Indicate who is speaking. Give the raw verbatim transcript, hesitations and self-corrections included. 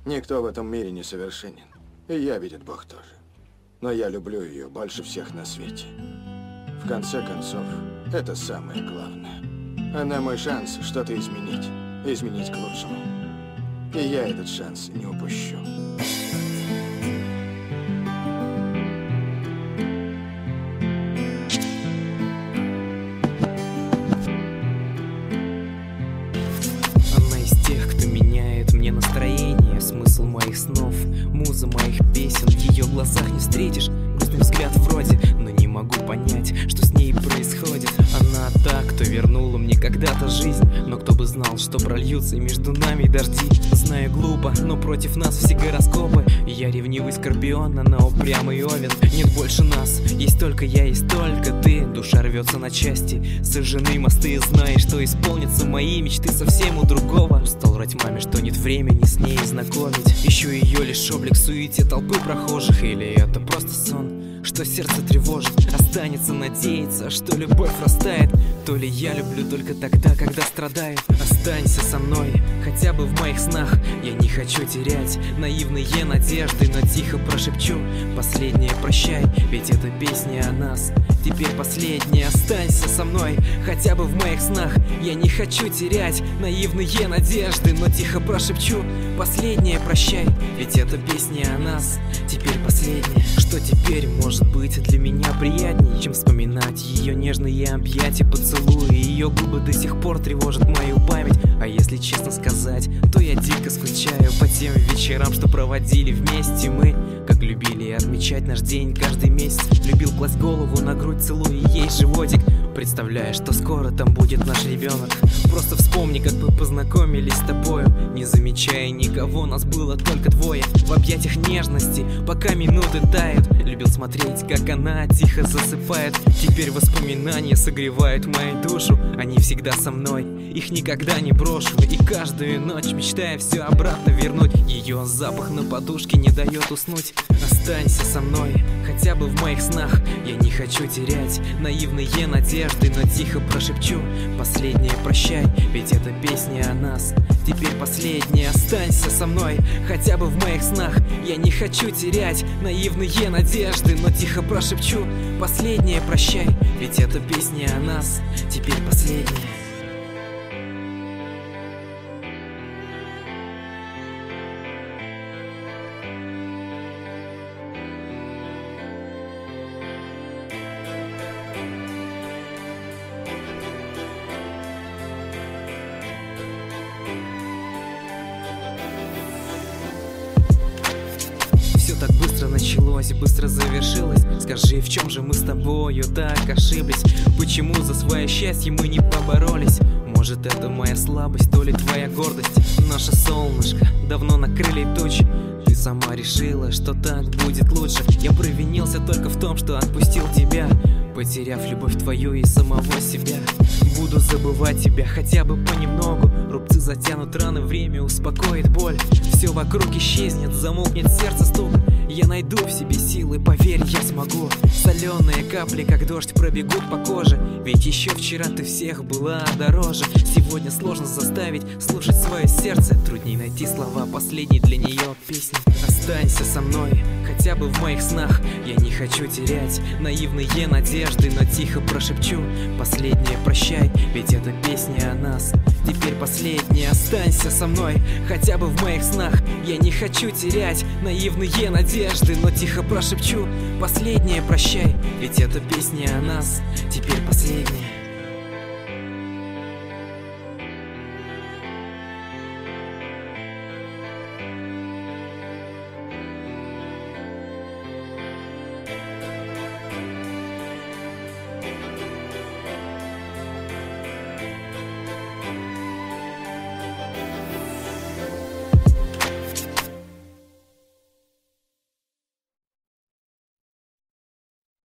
Speaker 1: Никто в этом мире не совершенен. И я, видит Бог, тоже. Но я люблю ее больше всех на свете. В конце концов, это самое главное. Она мой шанс что-то изменить. Изменить к лучшему. И я этот шанс не упущу.
Speaker 2: Она из тех, кто меняет мне настроение, смысл моих снов, муза моих песен. В ее глазах не встретишь грустный взгляд вроде, но не могу понять, что с ней происходит. Она та, кто вернула мне когда-то жизнь, но кто бы знал, что прольются между нами дожди. Знаю, глупо, но против нас все гороскопы. Я ревнивый скорпион, она упрямый овен. Нет больше нас, есть только я, есть только ты. Душа рвется на части, сожжены мосты. Знаешь, что исполнятся мои мечты совсем у другого. Устал врать маме, что нет времени с ней знакомить. Ищу ее лишь облик в суете толпы прохожих. Или это просто сон, что сердце тревожит. Останется надеяться, что любовь растает. То ли я люблю только тогда, когда страдаю. Останься со мной, хотя бы в моих снах. Я не хочу терять наивные надежды, но тихо прошепчу последнее прощай, ведь это песня о нас. Теперь последняя, останься со мной, хотя бы в моих снах. Я не хочу терять наивные надежды, но тихо прошепчу последнее прощай, ведь это песня о нас. Теперь последняя. Что теперь может быть для меня приятнее, чем вспоминать ее нежные объятия, поцелуи? Ее губы до сих пор тревожат мою память. А если честно сказать, то я дико скучаю по тем вечерам, что проводили вместе мы. Как любили отмечать наш день каждый месяц. Любил класть голову на грудь, целуя ей животик, представляя, что скоро там будет наш ребенок. Просто вспомни, как мы познакомились с тобою, не замечая никого, нас было только двое. В объятиях нежности, пока минуты тают. Любил смотреть, как она тихо засыпает. Теперь воспоминания согревают мою душу. Они всегда со мной, их никогда не брошу. И каждую ночь мечтая все обратно вернуть. Ее запах на подушке не дает уснуть. Останься со мной, хотя бы в моих снах. Я не хочу терять наивные надежды, но тихо прошепчу последнее прощай, ведь это песня о нас. Теперь последняя, останься со мной, хотя бы в моих снах. Я не хочу терять наивные надежды, но тихо прошепчу последнее прощай, ведь это песня о нас. Теперь последняя. Все так быстро началось и быстро завершилось. Скажи, в чем же мы с тобою так ошиблись? Почему за свое счастье мы не поборолись? Может, это моя слабость, то ли твоя гордость? Наше солнышко давно накрыли тучи. Ты сама решила, что так будет лучше. Я провинился только в том, что отпустил тебя, потеряв любовь твою и самого себя. Буду забывать тебя хотя бы понемногу. Рубцы затянут раны, время успокоит боль. Все вокруг исчезнет, замолкнет сердце стук. Я найду в себе силы, поверь, я смогу. Соленые капли, как дождь, пробегут по коже. Ведь еще вчера ты всех была дороже. Сегодня сложно заставить слушать свое сердце. Трудней найти слова последней для нее песни. Останься со мной, хотя бы в моих снах. Я не хочу терять наивные надежды, но тихо прошепчу последнее прощай, ведь это песня о нас. Теперь последняя, останься со мной, хотя бы в моих снах. Я не хочу терять наивные надежды, но тихо прошепчу последнее прощай, ведь это песня о нас. Теперь последняя.